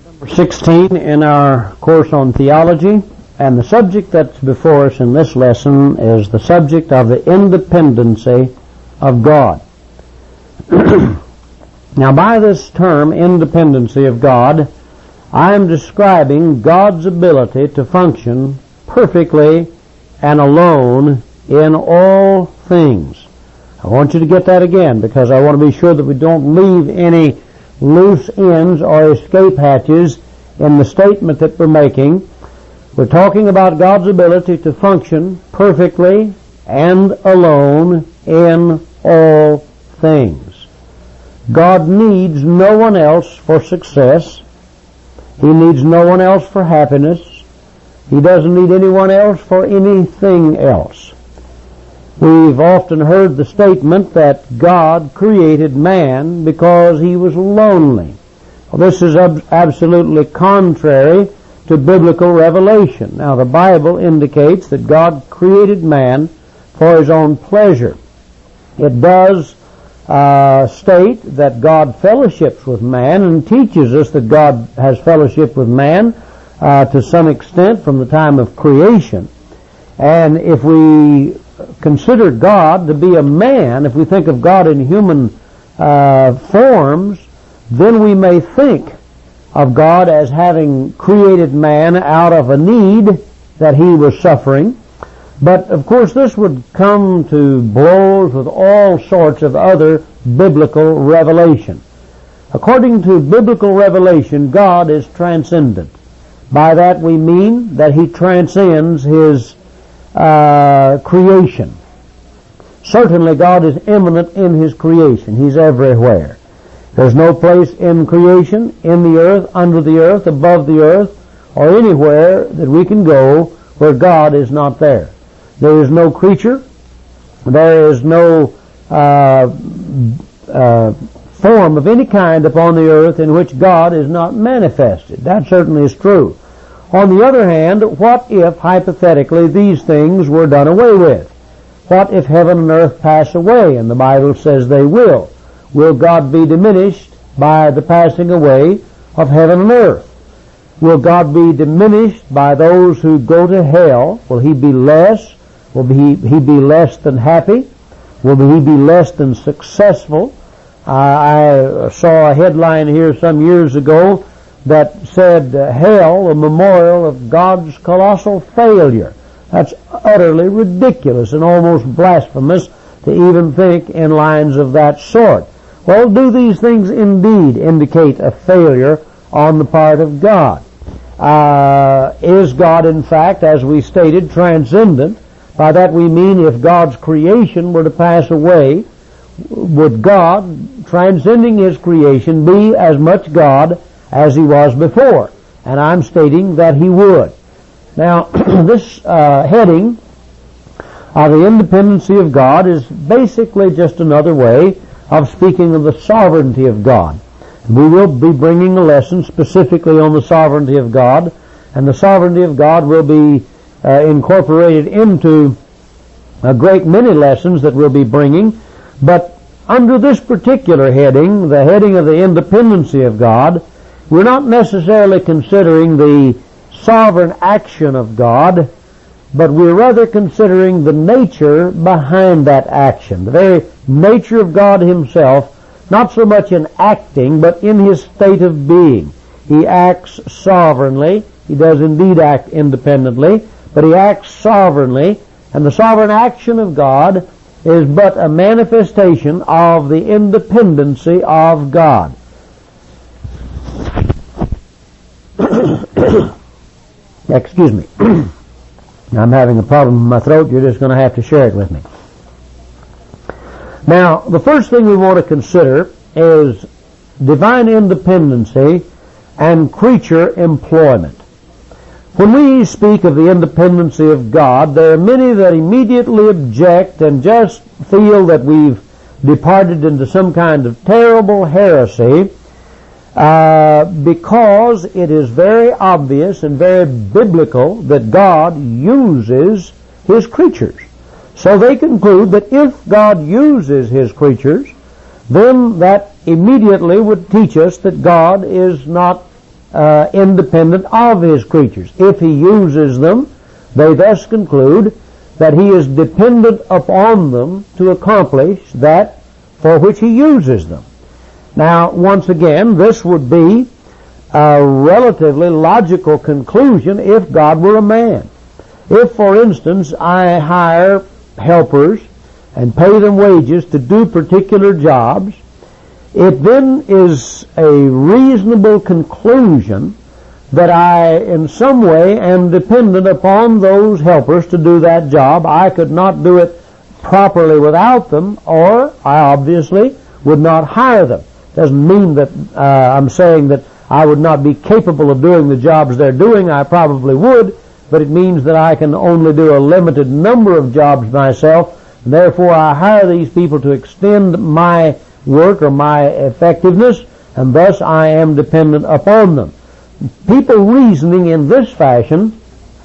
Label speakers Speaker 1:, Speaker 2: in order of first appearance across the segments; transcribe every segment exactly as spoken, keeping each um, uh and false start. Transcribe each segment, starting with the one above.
Speaker 1: sixteen in our course on theology, and the subject that's before us in this lesson is the subject of the independency of God. Now, by this term, independency of God, I am describing God's ability to function perfectly and alone in all things. I want you to get that again, because I want to be sure that we don't leave any loose ends or escape hatches in the statement that we're making. We're talking about God's ability to function perfectly and alone in all things. God needs no one else for success. He needs no one else for happiness. He doesn't need anyone else for anything else. We've often heard the statement that God created man because he was lonely. Well, this is ab- absolutely contrary to biblical revelation. Now, the Bible indicates that God created man for his own pleasure. It does uh, state that God fellowships with man and teaches us that God has fellowship with man uh, to some extent from the time of creation. And if we consider God to be a man, if we think of God in human uh, forms, then we may think of God as having created man out of a need that he was suffering. But, of course, this would come to blows with all sorts of other biblical revelation. According to biblical revelation, God is transcendent. By that we mean that he transcends his Uh, creation. Certainly God is immanent in his creation. He's everywhere. There's no place in creation, in the earth, under the earth, above the earth, or anywhere that we can go where God is not there. There is no creature. There is no uh, uh, form of any kind upon the earth in which God is not manifested. That certainly is true. On the other hand, what if, hypothetically, these things were done away with? What if heaven and earth pass away? And the Bible says they will. Will God be diminished by the passing away of heaven and earth? Will God be diminished by those who go to hell? Will he be less? Will he, he be less than happy? Will he be less than successful? Uh, I saw a headline here some years ago that said, uh, hell, a memorial of God's colossal failure. That's utterly ridiculous and almost blasphemous to even think in lines of that sort. Well, do these things indeed indicate a failure on the part of God? Uh, is God, in fact, as we stated, transcendent? By that we mean if God's creation were to pass away, would God, transcending his creation, be as much God as he was before? And I'm stating that he would. Now, this uh, heading of the independency of God is basically just another way of speaking of the sovereignty of God. We will be bringing a lesson specifically on the sovereignty of God, and the sovereignty of God will be uh, incorporated into a great many lessons that we'll be bringing. But under this particular heading, the heading of the independency of God, we're not necessarily considering the sovereign action of God, but we're rather considering the nature behind that action, the very nature of God himself, not so much in acting, but in his state of being. He acts sovereignly. He does indeed act independently, but he acts sovereignly, and the sovereign action of God is but a manifestation of the independency of God. Excuse me. I'm having a problem with my throat. You're just going to have to share it with me. Now, the first thing we want to consider is divine independency and creature employment. When we speak of the independency of God, there are many that immediately object and just feel that we've departed into some kind of terrible heresy, Uh, because it is very obvious and very biblical that God uses his creatures. So they conclude that if God uses his creatures, then that immediately would teach us that God is not uh, independent of his creatures. If he uses them, they thus conclude that he is dependent upon them to accomplish that for which he uses them. Now, once again, this would be a relatively logical conclusion if God were a man. If, for instance, I hire helpers and pay them wages to do particular jobs, it then is a reasonable conclusion that I in some way am dependent upon those helpers to do that job. I could not do it properly without them, or I obviously would not hire them. Doesn't mean that uh, I'm saying that I would not be capable of doing the jobs they're doing. I probably would, but it means that I can only do a limited number of jobs myself, and therefore I hire these people to extend my work or my effectiveness, and thus I am dependent upon them. People reasoning in this fashion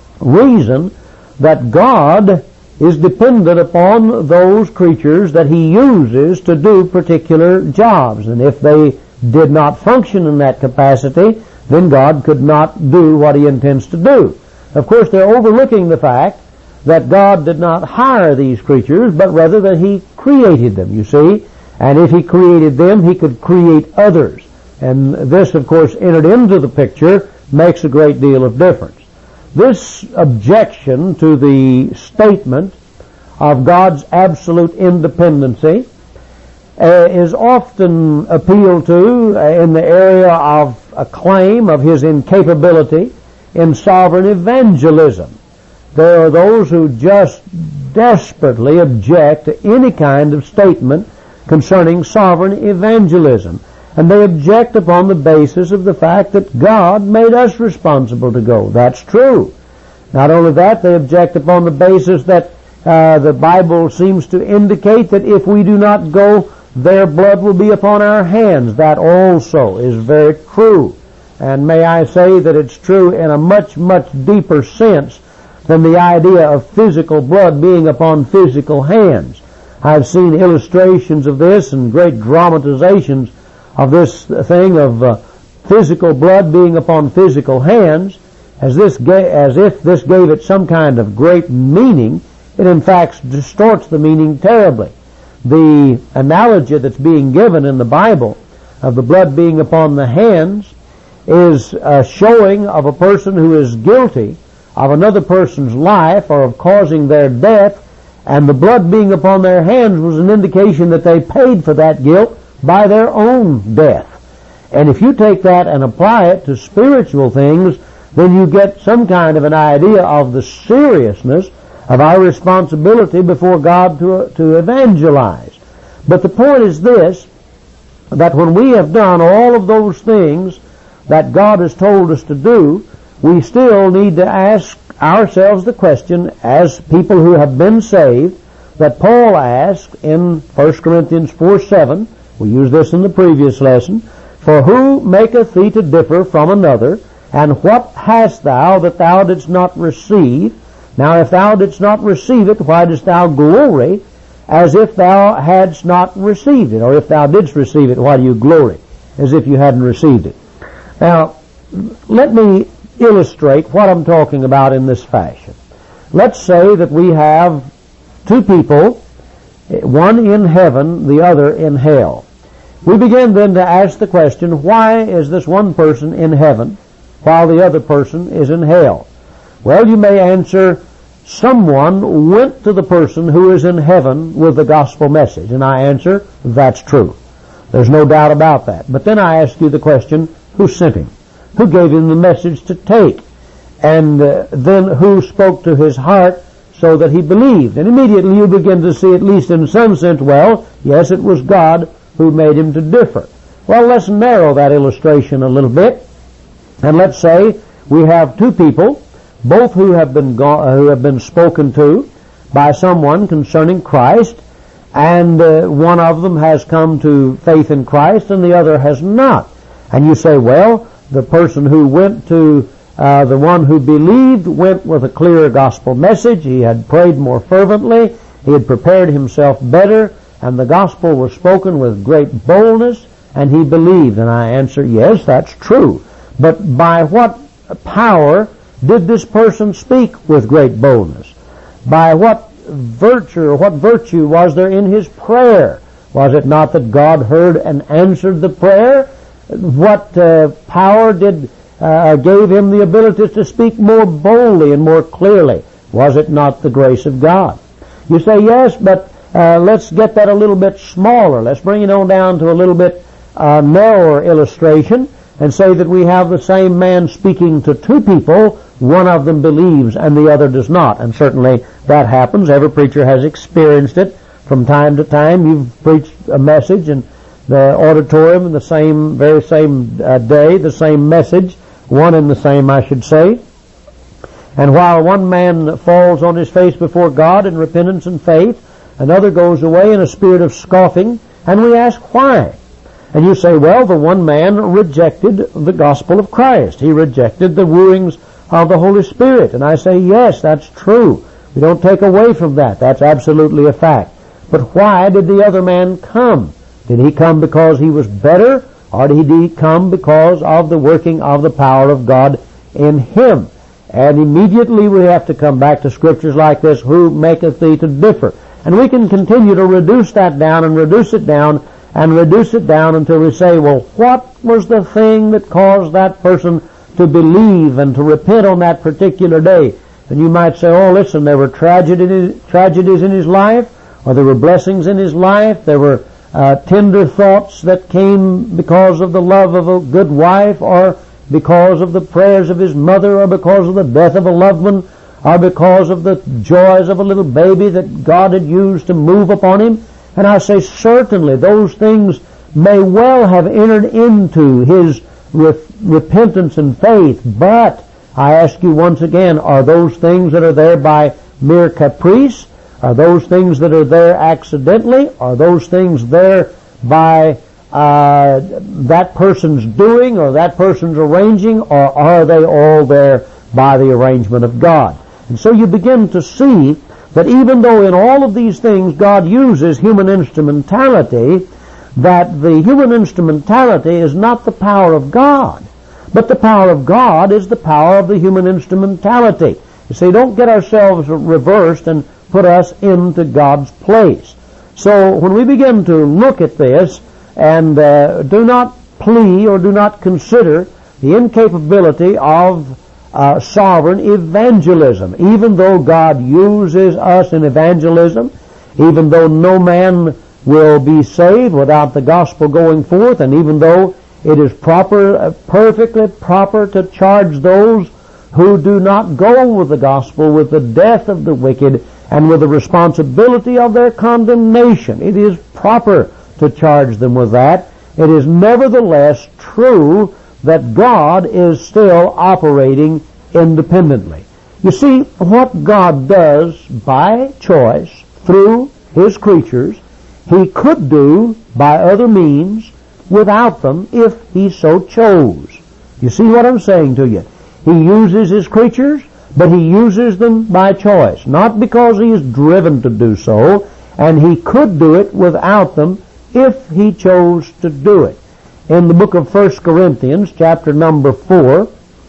Speaker 1: reason that God is dependent upon those creatures that he uses to do particular jobs, and if they did not function in that capacity, then God could not do what he intends to do. Of course, they're overlooking the fact that God did not hire these creatures, but rather that he created them, you see. And if he created them, he could create others. And this, of course, entered into the picture, makes a great deal of difference. This objection to the statement of God's absolute independency uh, is often appealed to uh, in the area of a claim of his incapability in sovereign evangelism. There are those who just desperately object to any kind of statement concerning sovereign evangelism. And they object upon the basis of the fact that God made us responsible to go. That's true. Not only that, they object upon the basis that uh, the Bible seems to indicate that if we do not go, their blood will be upon our hands. That also is very true. And may I say that it's true in a much, much deeper sense than the idea of physical blood being upon physical hands. I've seen illustrations of this and great dramatizations of this thing of uh, physical blood being upon physical hands, as this ga- as if this gave it some kind of great meaning. It in fact distorts the meaning terribly. The analogy that's being given in the Bible of the blood being upon the hands is a showing of a person who is guilty of another person's life or of causing their death, and the blood being upon their hands was an indication that they paid for that guilt by their own death. And if you take that and apply it to spiritual things, then you get some kind of an idea of the seriousness of our responsibility before God to, to evangelize. But the point is this, that when we have done all of those things that God has told us to do, we still need to ask ourselves the question, as people who have been saved, that Paul asked in First Corinthians four seven, we used this in the previous lesson, for who maketh thee to differ from another, and what hast thou that thou didst not receive? Now if thou didst not receive it, why dost thou glory as if thou hadst not received it? Or if thou didst receive it, why do you glory as if you hadn't received it? Now, let me illustrate what I'm talking about in this fashion. Let's say that we have two people, one in heaven, the other in hell. We begin then to ask the question, why is this one person in heaven while the other person is in hell? Well, you may answer, someone went to the person who is in heaven with the gospel message. And I answer, that's true. There's no doubt about that. But then I ask you the question, who sent him? Who gave him the message to take? And uh, then who spoke to his heart so that he believed? And immediately you begin to see, at least in some sense, well, yes, it was God who made him to differ. Well, let's narrow that illustration a little bit. And let's say we have two people, both who have been go- who have been spoken to by someone concerning Christ, and uh, one of them has come to faith in Christ and the other has not. And you say, well, the person who went to uh, the one who believed went with a clearer gospel message. He had prayed more fervently. He had prepared himself better, and the gospel was spoken with great boldness, and he believed. And I answer, yes, that's true. But by what power did this person speak with great boldness? By what virtue or what virtue was there in his prayer? Was it not that God heard and answered the prayer? What uh, power did uh, gave him the ability to speak more boldly and more clearly? Was it not the grace of God? You say, yes, but uh, let's get that a little bit smaller. Let's bring it on down to a little bit uh, narrower illustration and say that we have the same man speaking to two people. One of them believes and the other does not. And certainly that happens. Every preacher has experienced it from time to time. You've preached a message in the auditorium in the same, very same uh, day, the same message, one and the same, I should say. And while one man falls on his face before God in repentance and faith, another goes away in a spirit of scoffing, and we ask why. And you say, well, the one man rejected the gospel of Christ. He rejected the wooings of the Holy Spirit. And I say, yes, that's true. We don't take away from that. That's absolutely a fact. But why did the other man come? Did he come because he was better, or did he come because of the working of the power of God in him? And immediately we have to come back to scriptures like this, who maketh thee to differ? And we can continue to reduce that down and reduce it down and reduce it down until we say, well, what was the thing that caused that person to believe and to repent on that particular day? And you might say, oh, listen, there were tragedies, tragedies in his life, or there were blessings in his life, there were uh, tender thoughts that came because of the love of a good wife, or because of the prayers of his mother, or because of the death of a loved one, or because of the joys of a little baby that God had used to move upon him. And I say certainly those things may well have entered into his re- repentance and faith, but I ask you once again, are those things that are there by mere caprice? Are those things that are there accidentally? Are those things there by uh, that person's doing or that person's arranging, or are they all there by the arrangement of God? And so you begin to see that even though in all of these things God uses human instrumentality, that the human instrumentality is not the power of God, but the power of God is the power of the human instrumentality. You see, don't get ourselves reversed and put us into God's place. So when we begin to look at this, and uh, do not plea or do not consider the incapability of uh, sovereign evangelism, even though God uses us in evangelism, even though no man will be saved without the gospel going forth, and even though it is proper, uh, perfectly proper to charge those who do not go with the gospel with the death of the wicked and with the responsibility of their condemnation. It is proper to charge them with that. It is nevertheless true that God is still operating independently. You see, what God does by choice through His creatures, He could do by other means without them if He so chose. You see what I'm saying to you? He uses His creatures, but He uses them by choice, not because He is driven to do so, and He could do it without them if He chose to do it. In the book of First Corinthians, chapter number four,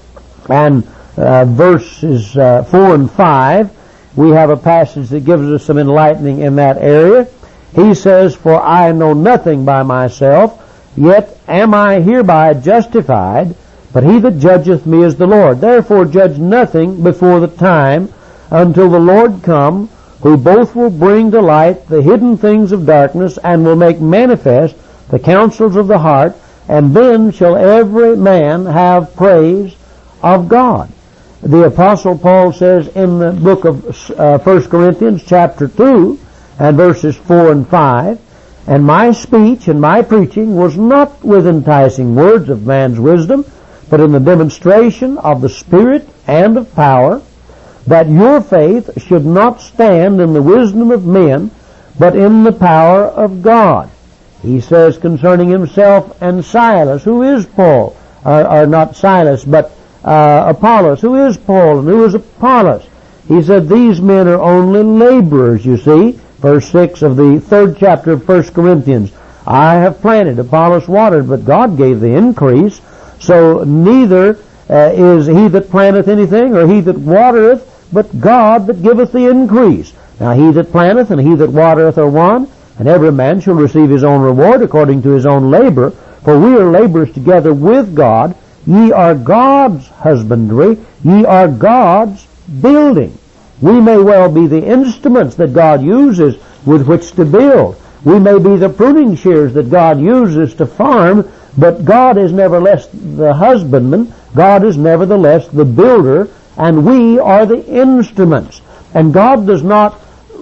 Speaker 1: and uh, verses uh, four and five, we have a passage that gives us some enlightening in that area. He says, "For I know nothing by myself, yet am I hereby justified, but he that judgeth me is the Lord. Therefore judge nothing before the time, until the Lord come, who both will bring to light the hidden things of darkness, and will make manifest the counsels of the heart, and then shall every man have praise of God." The Apostle Paul says in the book of uh, First Corinthians chapter two and verses four and five, "And my speech and my preaching was not with enticing words of man's wisdom, but in the demonstration of the Spirit and of power, that your faith should not stand in the wisdom of men, but in the power of God." He says concerning himself and Silas, who is Paul, or, or not Silas, but uh, Apollos, who is Paul and who is Apollos. He said these men are only laborers, you see. Verse six of the third chapter of First Corinthians. "I have planted, Apollos watered, but God gave the increase. So neither uh, is he that planteth anything or he that watereth, but God that giveth the increase. Now he that planteth and he that watereth are one, and every man shall receive his own reward according to his own labor. For we are laborers together with God. Ye are God's husbandry, ye are God's building. We may well be the instruments that God uses with which to build. We may be the pruning shears that God uses to farm, but God is nevertheless the husbandman, God is nevertheless the builder, and we are the instruments. And God does not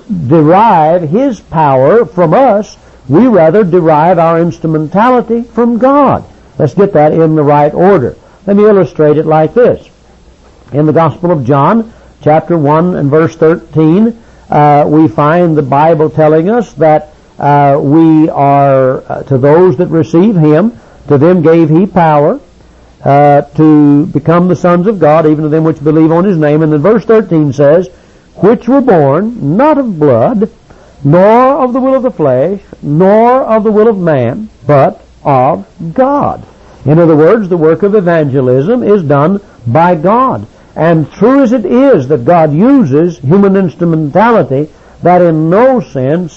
Speaker 1: derive His power from us, we rather derive our instrumentality from God. Let's get that in the right order. Let me illustrate it like this. In the Gospel of John, chapter one and verse thirteen, uh, we find the Bible telling us that uh, we are, uh, to those that receive Him, to them gave He power uh, to become the sons of God, even to them which believe on His name. And then verse thirteen says, which were born not of blood, nor of the will of the flesh, nor of the will of man, but of God. In other words, the work of evangelism is done by God. And true as it is that God uses human instrumentality, that in no sense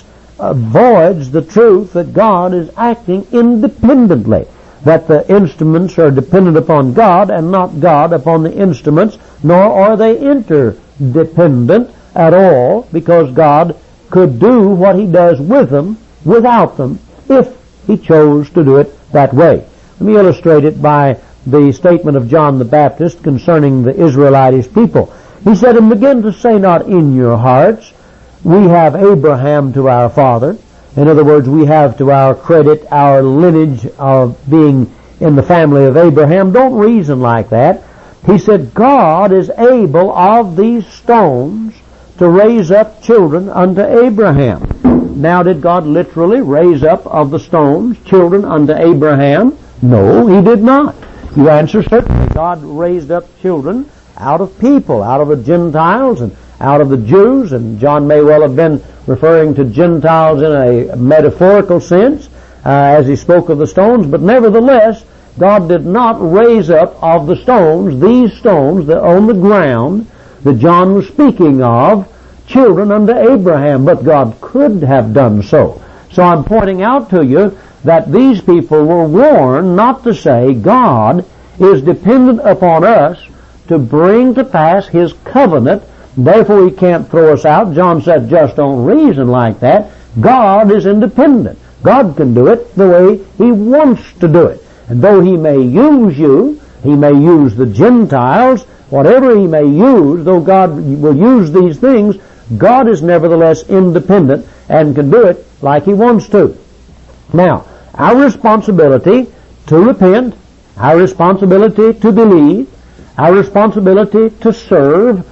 Speaker 1: avoids the truth that God is acting independently, that the instruments are dependent upon God and not God upon the instruments, nor are they interdependent at all, because God could do what He does with them without them if He chose to do it that way. Let me illustrate it by the statement of John the Baptist concerning the Israelitish people. He said, and begin to say not in your hearts, we have Abraham to our father. In other words, we have to our credit our lineage of being in the family of Abraham. Don't reason like that. He said, God is able of these stones to raise up children unto Abraham. Now, did God literally raise up of the stones children unto Abraham? No, He did not. You answer, certainly. God raised up children out of people, out of the Gentiles and out of the Jews, and John may well have been referring to Gentiles in a metaphorical sense uh, as he spoke of the stones, but nevertheless, God did not raise up of the stones, these stones that on the ground that John was speaking of, children unto Abraham, but God could have done so. So I'm pointing out to you that these people were warned not to say God is dependent upon us to bring to pass His covenant, therefore He can't throw us out. John said, just don't reason like that. God is independent. God can do it the way He wants to do it. And though He may use you, He may use the Gentiles, whatever He may use, though God will use these things, God is nevertheless independent and can do it like He wants to. Now, our responsibility to repent, our responsibility to believe, our responsibility to serve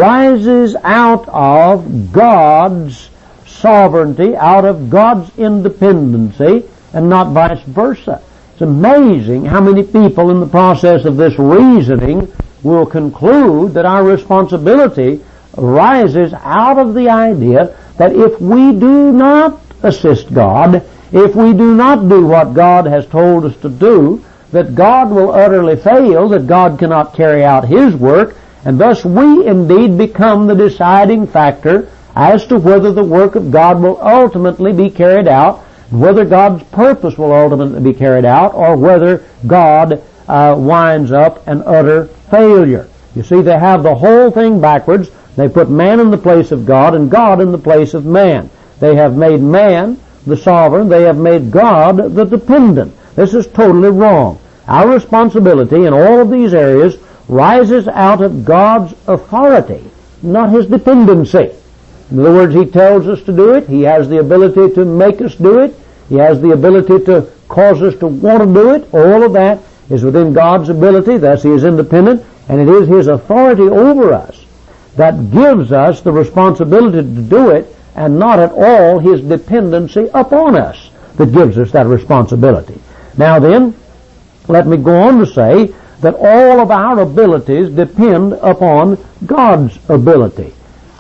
Speaker 1: rises out of God's sovereignty, out of God's independency, and not vice versa. It's amazing how many people in the process of this reasoning will conclude that our responsibility rises out of the idea that if we do not assist God, if we do not do what God has told us to do, that God will utterly fail, that God cannot carry out His work, and thus we indeed become the deciding factor as to whether the work of God will ultimately be carried out, whether God's purpose will ultimately be carried out, or whether God uh, winds up an utter failure. You see, they have the whole thing backwards. They put man in the place of God and God in the place of man. They have made man the sovereign. They have made God the dependent. This is totally wrong. Our responsibility in all of these areas rises out of God's authority, not His dependency. In other words, He tells us to do it. He has the ability to make us do it. He has the ability to cause us to want to do it. All of that is within God's ability. Thus He is independent, and it is His authority over us that gives us the responsibility to do it, and not at all His dependency upon us that gives us that responsibility. Now then, let me go on to say that all of our abilities depend upon God's ability.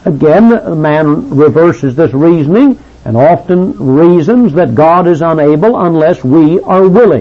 Speaker 1: Again, man reverses this reasoning and often reasons that God is unable unless we are willing.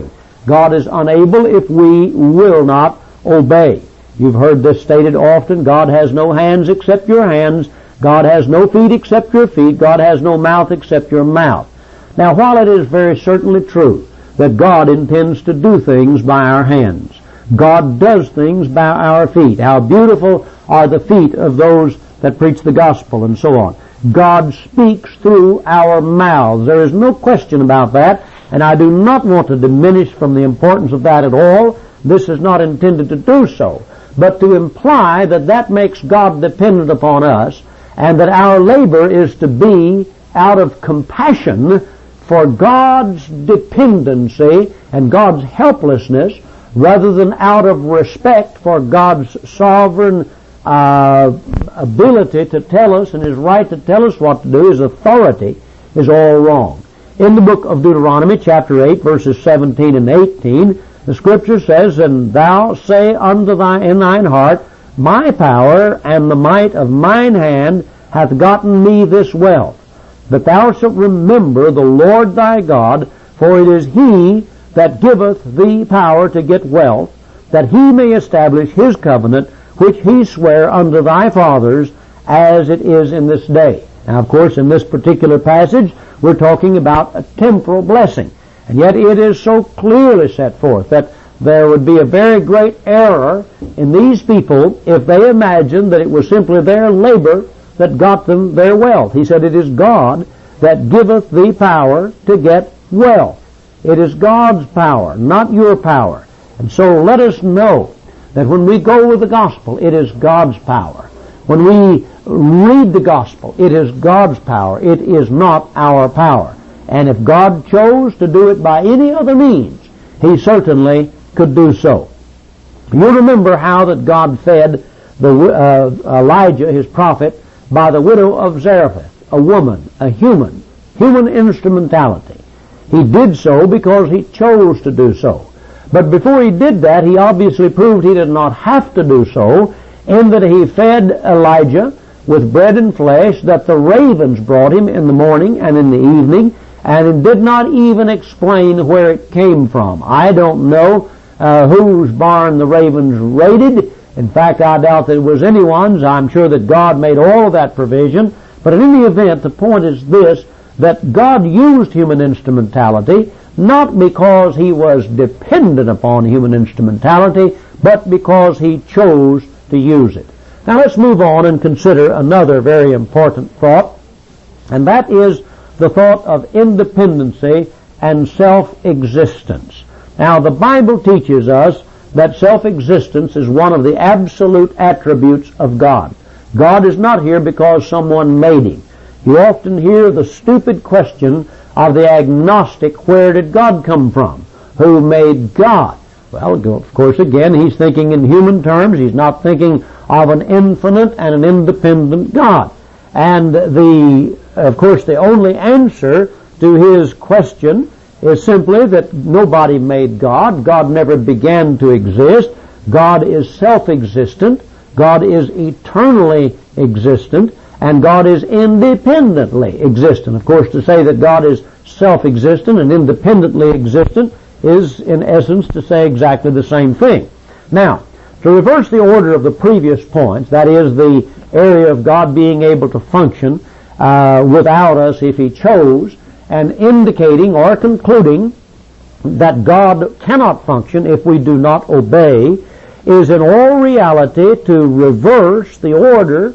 Speaker 1: God is unable if we will not obey. You've heard this stated often. God has no hands except your hands. God has no feet except your feet. God has no mouth except your mouth. Now, while it is very certainly true that God intends to do things by our hands, God does things by our feet. How beautiful are the feet of those that preach the gospel, and so on. God speaks through our mouths. There is no question about that, and I do not want to diminish from the importance of that at all. This is not intended to do so, but to imply that that makes God dependent upon us, and that our labor is to be out of compassion for God's dependency and God's helplessness, rather than out of respect for God's sovereign uh, ability to tell us and His right to tell us what to do, His authority, is all wrong. In the book of Deuteronomy, chapter eight, verses seventeen and eighteen, the Scripture says, "And thou say unto thy in thine heart, My power and the might of mine hand hath gotten me this wealth. But thou shalt remember the Lord thy God, for it is He that giveth thee power to get wealth, that He may establish His covenant, which He sware unto thy fathers, as it is in this day." Now, of course, in this particular passage, we're talking about a temporal blessing. And yet it is so clearly set forth that there would be a very great error in these people if they imagined that it was simply their labor that got them their wealth. He said, "It is God that giveth thee power to get wealth." It is God's power, not your power. And so let us know that when we go with the gospel, it is God's power. When we read the gospel, it is God's power. It is not our power. And if God chose to do it by any other means, He certainly could do so. You remember how that God fed the uh, Elijah, his prophet, by the widow of Zarephath, a woman, a human, human instrumentality. He did so because He chose to do so. But before He did that, He obviously proved He did not have to do so, in that He fed Elijah with bread and flesh that the ravens brought him in the morning and in the evening, and did not even explain where it came from. I don't know uh, whose barn the ravens raided. In fact, I doubt that it was anyone's. I'm sure that God made all of that provision. But in any event, the point is this, that God used human instrumentality not because He was dependent upon human instrumentality, but because He chose to use it. Now let's move on and consider another very important thought, and that is the thought of independency and self-existence. Now the Bible teaches us that self-existence is one of the absolute attributes of God. God is not here because someone made Him. You often hear the stupid question of the agnostic, where did God come from? Who made God? Well, of course, again, he's thinking in human terms. He's not thinking of an infinite and an independent God. And the, of course, the only answer to his question is simply that nobody made God. God never began to exist. God is self-existent. God is eternally existent. And God is independently existent. Of course, to say that God is self-existent and independently existent is, in essence, to say exactly the same thing. Now, to reverse the order of the previous points, that is, the area of God being able to function uh, without us if He chose, and indicating or concluding that God cannot function if we do not obey, is in all reality to reverse the order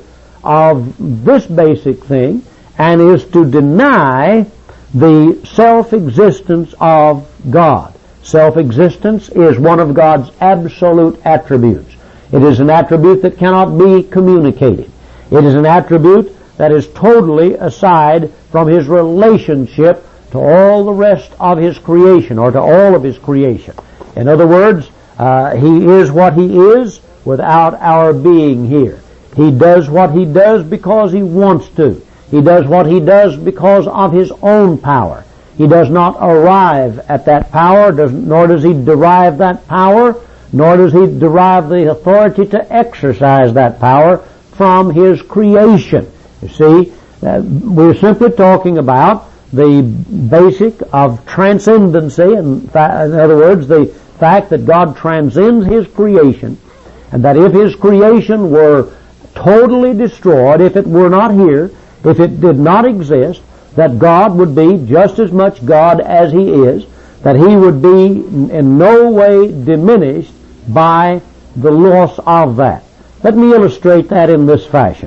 Speaker 1: of this basic thing, and is to deny the self-existence of God. Self-existence is one of God's absolute attributes. It is an attribute that cannot be communicated. It is an attribute that is totally aside from His relationship to all the rest of His creation, or to all of His creation. In other words, uh, He is what He is without our being here. He does what He does because He wants to. He does what He does because of His own power. He does not arrive at that power, does, nor does He derive that power, nor does He derive the authority to exercise that power from His creation. You see, uh, we're simply talking about the basic of transcendency, in, fa- in other words, the fact that God transcends His creation, and that if His creation were totally destroyed, if it were not here, if it did not exist, that God would be just as much God as He is, that He would be in no way diminished by the loss of that. Let me illustrate that in this fashion.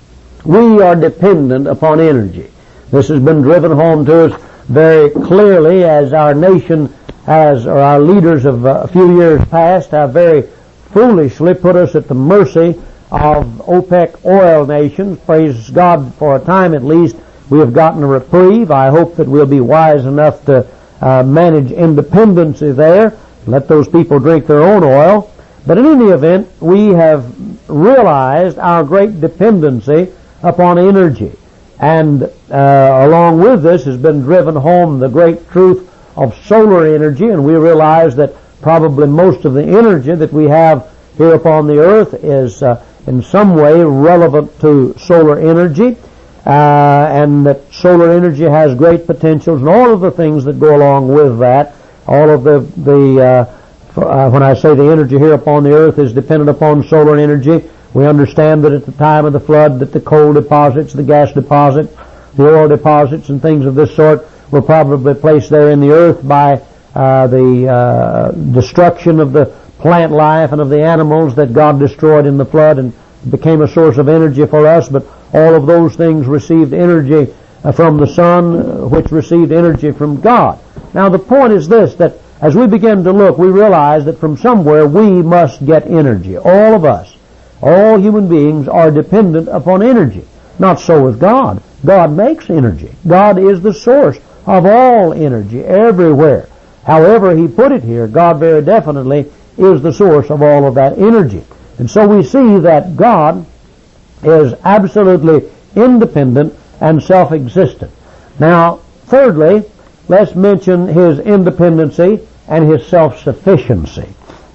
Speaker 1: We are dependent upon energy. This has been driven home to us very clearly as our nation has, or our leaders of a few years past have very foolishly put us at the mercy of OPEC oil nations. Praise God, for a time at least, we have gotten a reprieve. I hope that we'll be wise enough to uh, manage independency there, let those people drink their own oil. But in any event, we have realized our great dependency upon energy. And uh, along with this has been driven home the great truth of solar energy, and we realize that probably most of the energy that we have here upon the earth is uh, in some way relevant to solar energy, uh, and that solar energy has great potentials, and all of the things that go along with that, all of the, the uh, uh, when I say the energy here upon the earth is dependent upon solar energy, we understand that at the time of the flood that the coal deposits, the gas deposits, the oil deposits, and things of this sort were probably placed there in the earth by uh, the uh, destruction of the plant life and of the animals that God destroyed in the flood and became a source of energy for us. But all of those things received energy uh, from the sun, uh, which received energy from God. Now the point is this, that as we begin to look, we realize that from somewhere we must get energy. All of us, all human beings are dependent upon energy. Not so with God. God makes energy. God is the source of all energy everywhere. However He put it here, God very definitely is the source of all of that energy. And so we see that God is absolutely independent and self-existent. Now, thirdly, let's mention His independency and His self-sufficiency.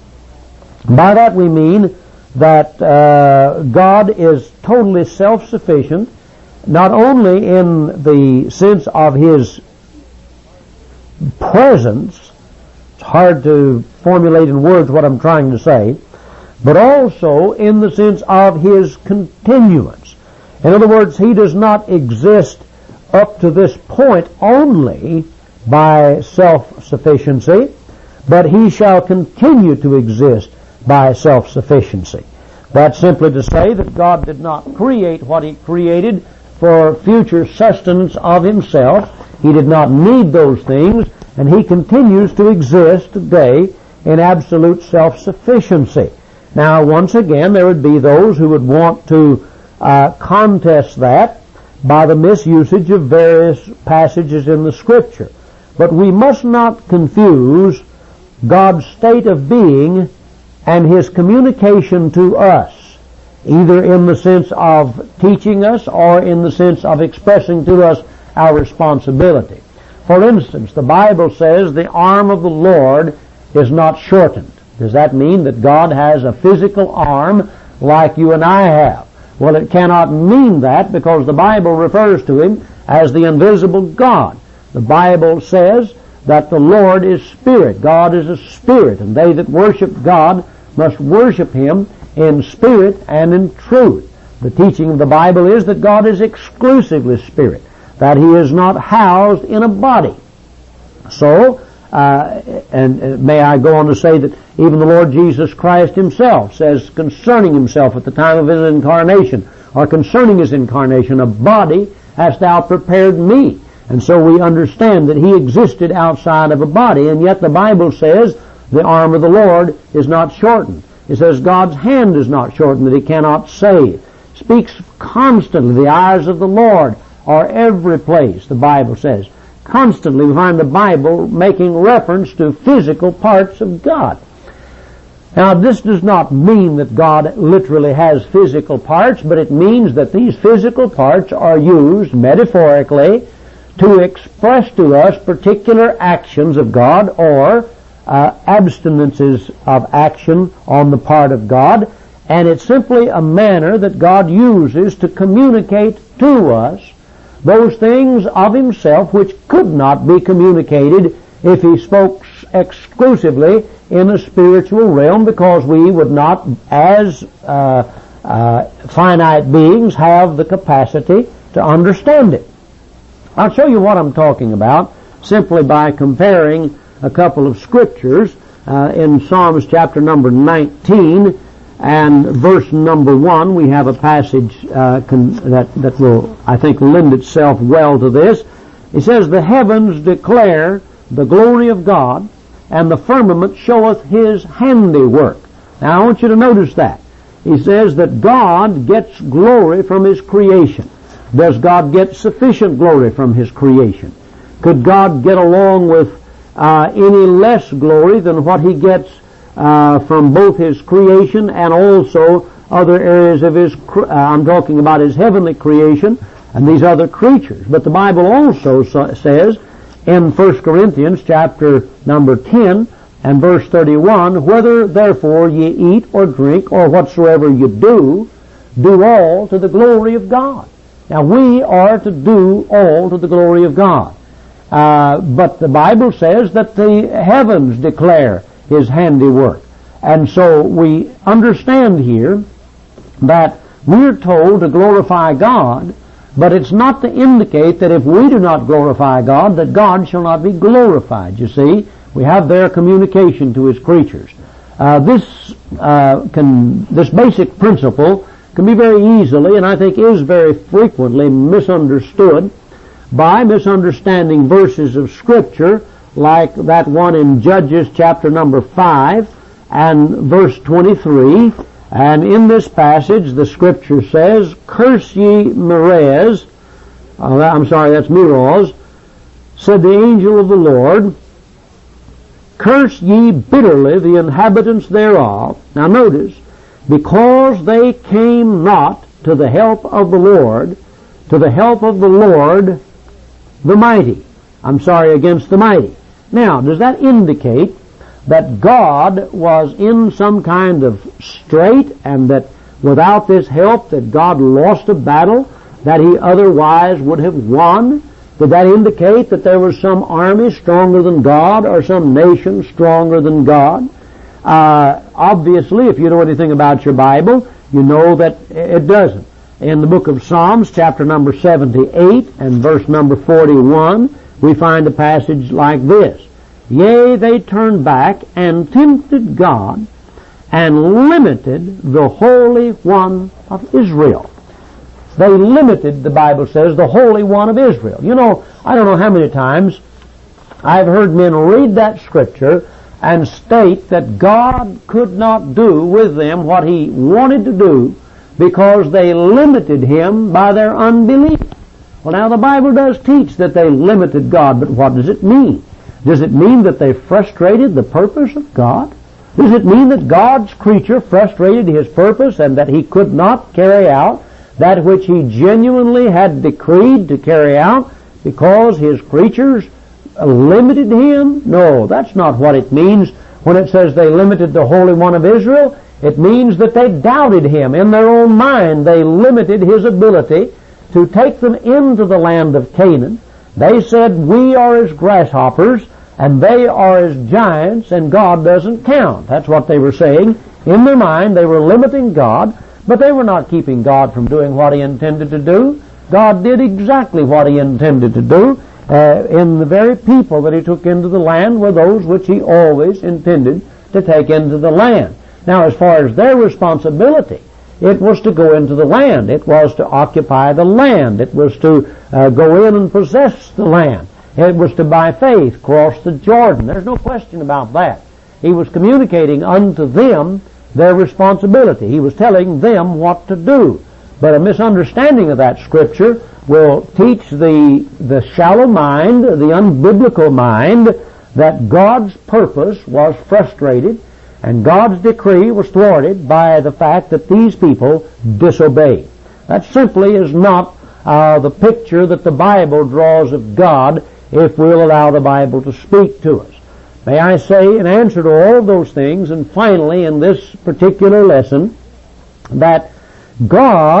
Speaker 1: By that we mean that uh, God is totally self-sufficient, not only in the sense of His presence, it's hard to formulate in words what I'm trying to say, but also in the sense of His continuance. In other words, He does not exist up to this point only by self-sufficiency, but He shall continue to exist by self-sufficiency. That's simply to say that God did not create what He created for future sustenance of Himself. He did not need those things, and He continues to exist today in absolute self-sufficiency. Now, once again, there would be those who would want to uh, contest that by the misusage of various passages in the Scripture. But we must not confuse God's state of being and His communication to us, either in the sense of teaching us or in the sense of expressing to us our responsibility. For instance, the Bible says the arm of the Lord is not shortened. Does that mean that God has a physical arm like you and I have? Well, it cannot mean that, because the Bible refers to Him as the invisible God. The Bible says that the Lord is Spirit. God is a Spirit, and they that worship God must worship Him in spirit and in truth. The teaching of the Bible is that God is exclusively Spirit, that He is not housed in a body. So, uh, and uh, may I go on to say that even the Lord Jesus Christ Himself says concerning Himself at the time of His incarnation, or concerning His incarnation, a body hast thou prepared me. And so we understand that He existed outside of a body, and yet the Bible says the arm of the Lord is not shortened. It says God's hand is not shortened, that He cannot save. Speaks constantly. The eyes of the Lord are every place, the Bible says. Constantly we find the Bible making reference to physical parts of God. Now, this does not mean that God literally has physical parts, but it means that these physical parts are used metaphorically to express to us particular actions of God, or uh, abstinences of action on the part of God, and it's simply a manner that God uses to communicate to us those things of himself which could not be communicated if he spoke exclusively in the spiritual realm, because we would not, as uh, uh, finite beings, have the capacity to understand it. I'll show you what I'm talking about simply by comparing a couple of scriptures uh, in Psalms chapter number nineteen and verse number one. We have a passage uh, con- that, that will, I think, lend itself well to this. It says, "The heavens declare the glory of God, and the firmament showeth his handiwork." Now I want you to notice that. He says that God gets glory from his creation. Does God get sufficient glory from his creation? Could God get along with uh, any less glory than what he gets uh, from both his creation and also other areas of his, uh, I'm talking about his heavenly creation and these other creatures. But the Bible also so, says in First Corinthians chapter number ten and verse thirty-one, "Whether therefore ye eat or drink or whatsoever you do, do all to the glory of God." Now we are to do all to the glory of God. Uh, but the Bible says that the heavens declare his handiwork. And so we understand here that we're told to glorify God, but it's not to indicate that if we do not glorify God, that God shall not be glorified. You see, we have their communication to his creatures. Uh, this uh, can, this basic principle can be very easily, and I think is very frequently, misunderstood by misunderstanding verses of Scripture, like that one in Judges chapter number five and verse twenty-three. And in this passage, the Scripture says, "Curse ye Merez," uh, I'm sorry, that's Meroz, "said the angel of the Lord, curse ye bitterly the inhabitants thereof." Now notice, "because they came not to the help of the Lord, to the help of the Lord the mighty." I'm sorry, against the mighty. Now, does that indicate that God was in some kind of strait and that without this help that God lost a battle that he otherwise would have won? Did that indicate that there was some army stronger than God or some nation stronger than God? Uh, obviously, if you know anything about your Bible, you know that it doesn't. In the book of Psalms, chapter number seventy-eight and verse number forty-one, we find a passage like this. "Yea, they turned back and tempted God and limited the Holy One of Israel." They limited, the Bible says, the Holy One of Israel. You know, I don't know how many times I've heard men read that scripture and state that God could not do with them what he wanted to do because they limited him by their unbelief. Well, now the Bible does teach that they limited God, but what does it mean? Does it mean that they frustrated the purpose of God? Does it mean that God's creature frustrated his purpose and that he could not carry out that which he genuinely had decreed to carry out because his creatures limited him? No, that's not what it means when it says they limited the Holy One of Israel. It means that they doubted him in their own mind. They limited his ability to take them into the land of Canaan. They said, "We are as grasshoppers and they are as giants and God doesn't count." That's what they were saying. In their mind they were limiting God, but they were not keeping God from doing what he intended to do. God did exactly what he intended to do. Uh, in the very people that he took into the land were those which he always intended to take into the land. Now, as far as their responsibility, it was to go into the land. It was to occupy the land. It was to uh, go in and possess the land. It was to, by faith, cross the Jordan. There's no question about that. He was communicating unto them their responsibility. He was telling them what to do. But a misunderstanding of that scripture will teach the, the shallow mind, the unbiblical mind, that God's purpose was frustrated and God's decree was thwarted by the fact that these people disobeyed. That simply is not uh, the picture that the Bible draws of God if we'll allow the Bible to speak to us. May I say, in answer to all of those things, and finally in this particular lesson, that God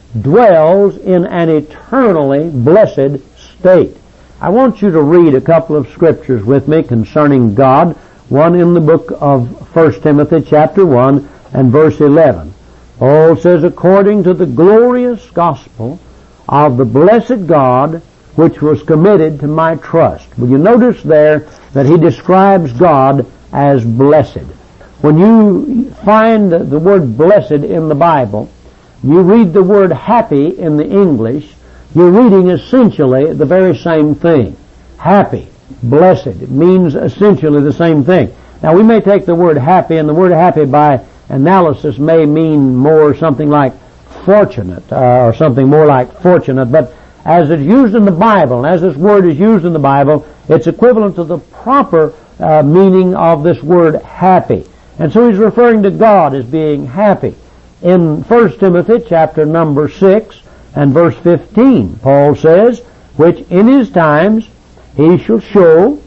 Speaker 1: dwells in an eternally blessed state. I want you to read a couple of scriptures with me concerning God, one in the book of First Timothy chapter one and verse eleven. Paul says, according to the glorious gospel of the blessed God, which was committed to my trust. Will you notice there that he describes God as blessed? When you find the word blessed in the Bible, you read the word happy in the English, you're reading essentially the very same thing. Happy, blessed. It means essentially the same thing. Now we may take the word happy, and the word happy by analysis may mean more something like fortunate, uh, or something more like fortunate, but as it's used in the Bible, and as this word is used in the Bible, it's equivalent to the proper uh, meaning of this word happy. And so he's referring to God as being happy. In First Timothy chapter number six and verse fifteen, Paul says, which in his times he shall show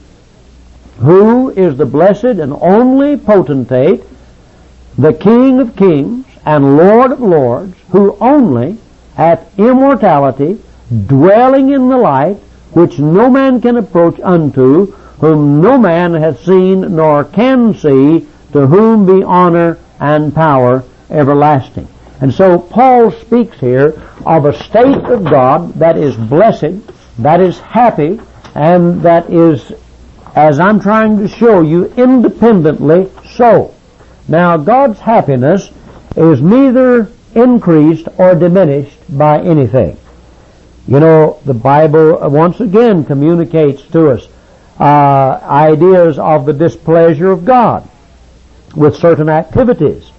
Speaker 1: who is the blessed and only potentate, the King of kings and Lord of lords, who only hath immortality, dwelling in the light, which no man can approach unto, whom no man hath seen nor can see, to whom be honor and power everlasting. And so Paul speaks here of a state of God that is blessed, that is happy, and that is, as I'm trying to show you, independently so. Now, God's happiness is neither increased or diminished by anything. You know, the Bible once again communicates to us uh, ideas of the displeasure of God with certain activities.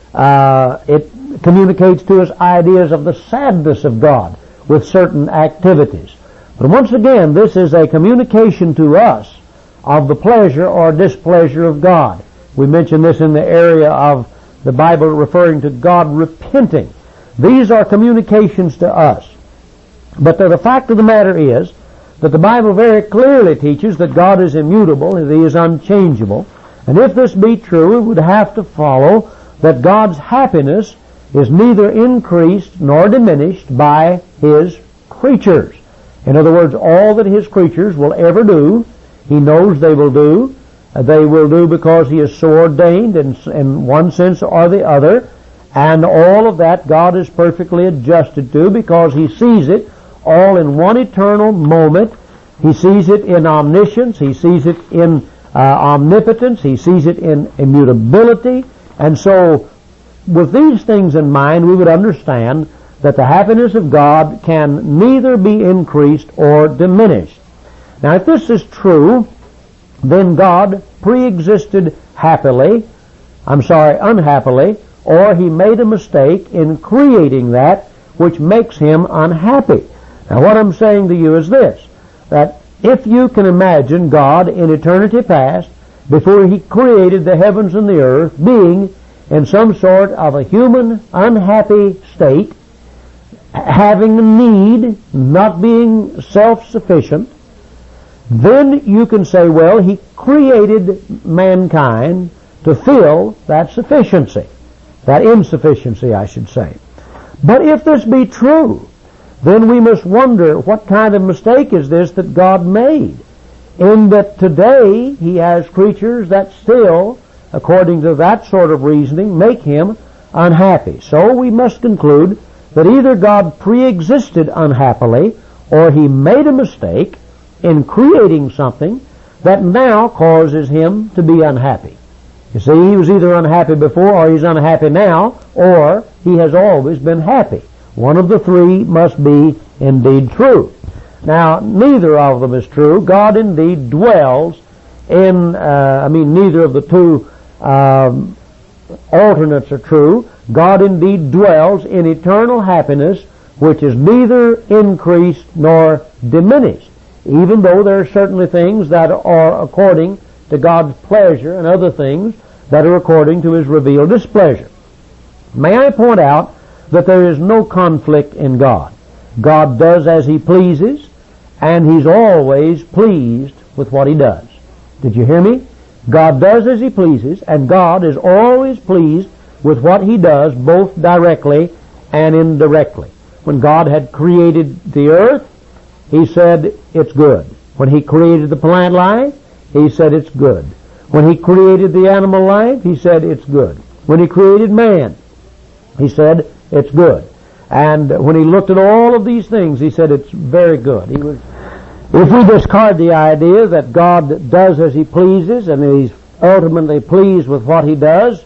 Speaker 1: Uh, it communicates to us ideas of the sadness of God with certain activities. But once again, this is a communication to us of the pleasure or displeasure of God. We mentioned this in the area of the Bible referring to God repenting. These are communications to us. But the fact of the matter is that the Bible very clearly teaches that God is immutable, that He is unchangeable. And if this be true, it would have to follow that God's happiness is neither increased nor diminished by His creatures. In other words, all that His creatures will ever do, He knows they will do. They will do because He is so ordained in, in one sense or the other. And all of that God is perfectly adjusted to because He sees it all in one eternal moment. He sees it in omniscience. He sees it in uh, omnipotence. He sees it in immutability. And so, with these things in mind, we would understand that the happiness of God can neither be increased or diminished. Now, if this is true, then God pre-existed happily, I'm sorry, unhappily, or He made a mistake in creating that which makes Him unhappy. Now, what I'm saying to you is this, that if you can imagine God in eternity past, before He created the heavens and the earth, being in some sort of a human unhappy state, having a need, not being self-sufficient, then you can say, well, He created mankind to fill that sufficiency, that insufficiency, I should say. But if this be true, then we must wonder what kind of mistake is this that God made, in that today He has creatures that still, according to that sort of reasoning, make Him unhappy. So we must conclude that either God pre-existed unhappily, or He made a mistake in creating something that now causes Him to be unhappy. You see, He was either unhappy before, or He's unhappy now, or He has always been happy. One of the three must be indeed true. Now, neither of them is true. God indeed dwells in, uh, I mean, neither of the two um, alternates are true. God indeed dwells in eternal happiness, which is neither increased nor diminished, even though there are certainly things that are according to God's pleasure and other things that are according to His revealed displeasure. May I point out that there is no conflict in God. God does as He pleases, and He's always pleased with what He does. Did you hear me? God does as He pleases, and God is always pleased with what He does, both directly and indirectly. When God had created the earth, He said, it's good. When He created the plant life, He said, it's good. When He created the animal life, He said, it's good. When He created man, He said, it's good. And when He looked at all of these things, He said, it's very good. He was, if we discard the idea that God does as He pleases and He's ultimately pleased with what He does,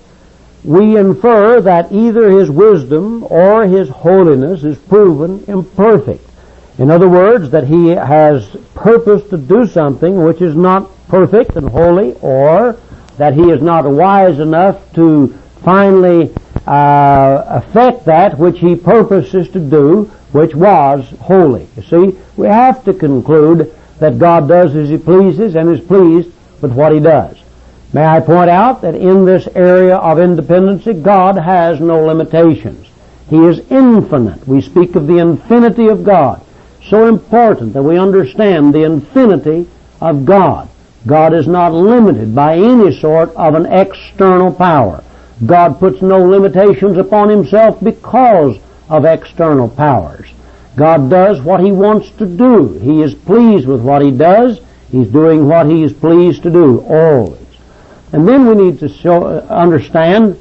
Speaker 1: we infer that either His wisdom or His holiness is proven imperfect. In other words, that He has purposed to do something which is not perfect and holy, or that He is not wise enough to finally uh, affect that which He purposes to do, which was holy. You see, we have to conclude that God does as He pleases and is pleased with what He does. May I point out that in this area of independency, God has no limitations. He is infinite. We speak of the infinity of God. So important that we understand the infinity of God. God is not limited by any sort of an external power. God puts no limitations upon Himself because of external powers. God does what He wants to do. He is pleased with what He does. He's doing what He is pleased to do, always. And then we need to show, uh, understand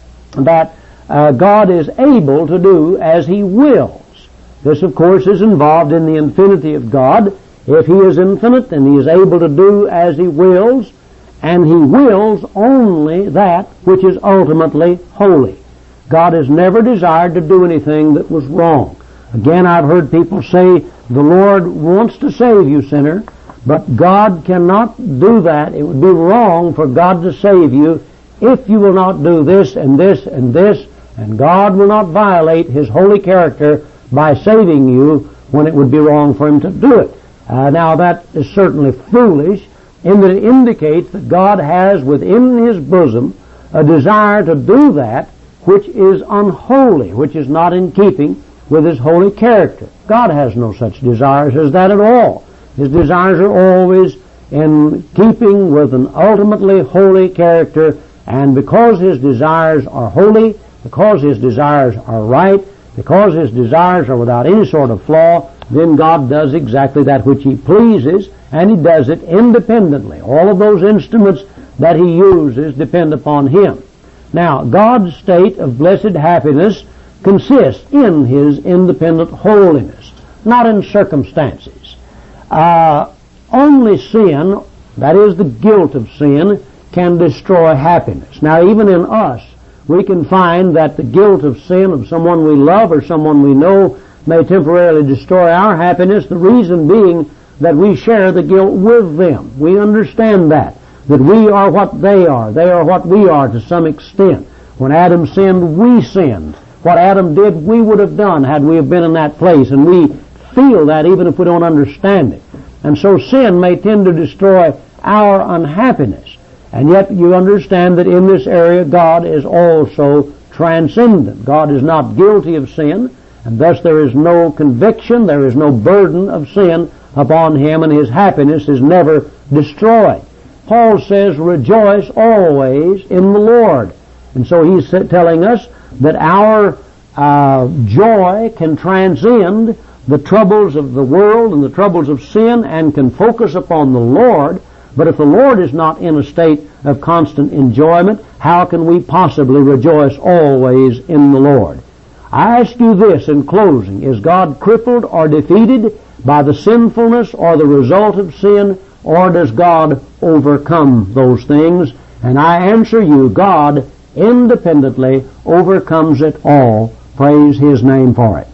Speaker 1: that uh, God is able to do as He wills. This, of course, is involved in the infinity of God. If He is infinite, then He is able to do as He wills, and He wills only that which is ultimately holy. God has never desired to do anything that was wrong. Again, I've heard people say, the Lord wants to save you, sinner, but God cannot do that. It would be wrong for God to save you if you will not do this and this and this, and God will not violate His holy character by saving you when it would be wrong for Him to do it. Uh, now, that is certainly foolish, in that it indicates that God has within His bosom a desire to do that which is unholy, which is not in keeping with His holy character. God has no such desires as that at all. His desires are always in keeping with an ultimately holy character, and because His desires are holy, because His desires are right, because His desires are without any sort of flaw, then God does exactly that which He pleases, and He does it independently. All of those instruments that He uses depend upon Him. Now, God's state of blessed happiness consists in His independent holiness, not in circumstances. Uh, only sin, that is the guilt of sin, can destroy happiness. Now, even in us, we can find that the guilt of sin of someone we love or someone we know may temporarily destroy our happiness, the reason being that we share the guilt with them. We understand that, that we are what they are. They are what we are to some extent. When Adam sinned, we sinned. What Adam did, we would have done had we have been in that place, and we feel that even if we don't understand it. And so sin may tend to destroy our unhappiness. And yet you understand that in this area God is also transcendent. God is not guilty of sin, and thus there is no conviction, there is no burden of sin upon Him, and His happiness is never destroyed. Paul says, rejoice always in the Lord. And so he's telling us that our uh, joy can transcend the troubles of the world and the troubles of sin and can focus upon the Lord. But if the Lord is not in a state of constant enjoyment, how can we possibly rejoice always in the Lord? I ask you this in closing. Is God crippled or defeated by the sinfulness or the result of sin, or does God overcome those things? And I answer you, God independently overcomes it all. Praise His name for it.